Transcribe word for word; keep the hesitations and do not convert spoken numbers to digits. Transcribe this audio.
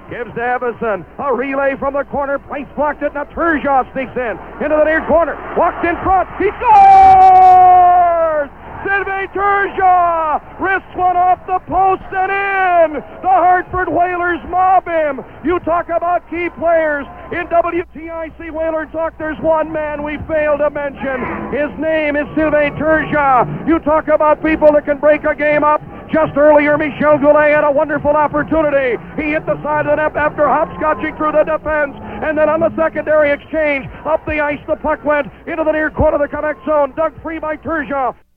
Gives to Evason. A relay from the corner. Place blocked it. Now Turgeon sneaks in. Into the near corner. Walks in front. He scores! Sylvain Turgeon wrists one off the post and in. The Hartford Whalers mob him. You talk about key players. In W T I C Whaler Talk, there's one man we failed to mention. His name is Sylvain Turgeon. You talk about people that can break a game up. Just earlier, Michel Goulet had a wonderful opportunity. He hit the side of the net after hopscotching through the defense. And then on the secondary exchange, up the ice, the puck went into the near corner of the Quebec zone. Dug free by Turgeon.